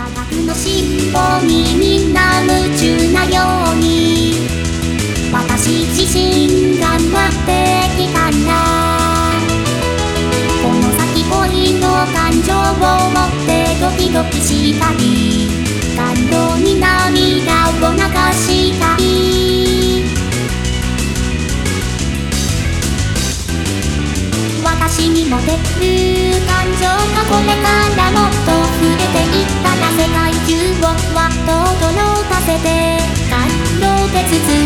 科学の進歩にみんな夢中なように私自身頑張ってきたんだ。この先恋の感情を持ってドキドキしたり感動に涙を流したり、私に持てる感情がこれからもっと触れていったら世界中をわっと驚かせて感動で包む